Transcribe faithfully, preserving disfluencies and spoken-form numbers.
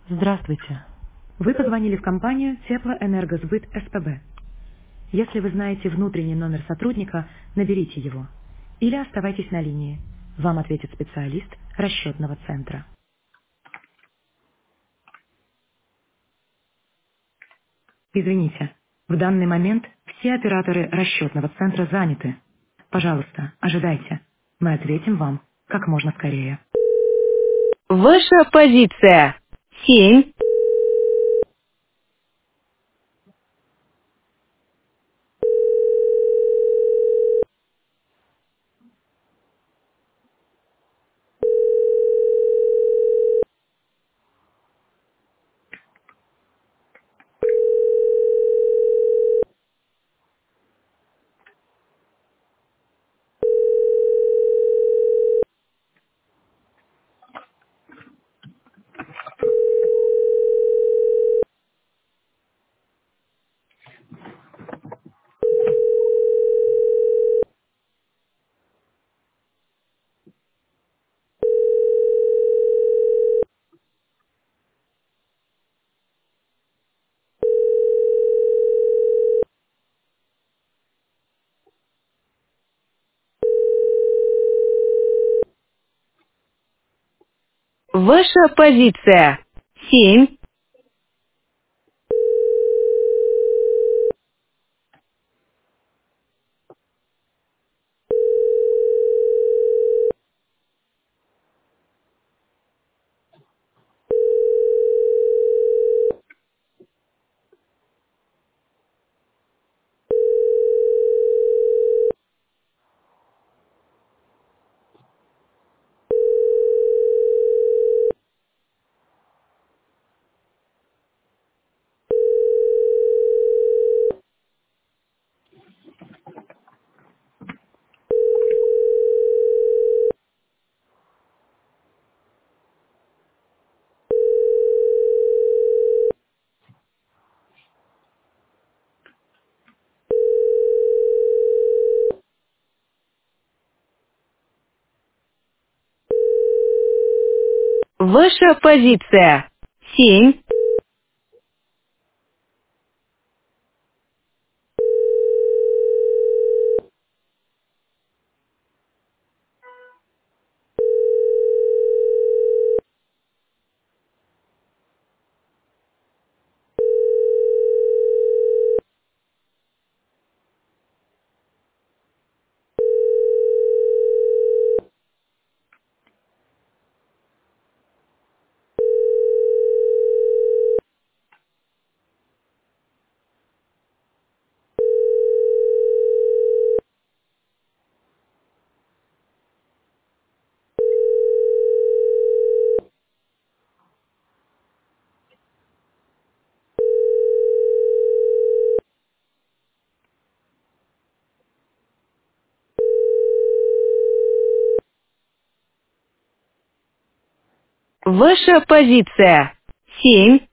Здравствуйте. Вы позвонили в компанию Теплоэнергосбыт СПБ. Если вы знаете внутренний номер сотрудника, наберите его. Или оставайтесь на линии. Вам ответит специалист расчетного центра. Извините, в данный момент все операторы расчетного центра заняты. Пожалуйста, ожидайте. Мы ответим вам как можно скорее. Ваша позиция. Семь. Ваша позиция. Семь. Ваша позиция. Семь. Ваша позиция. Семь.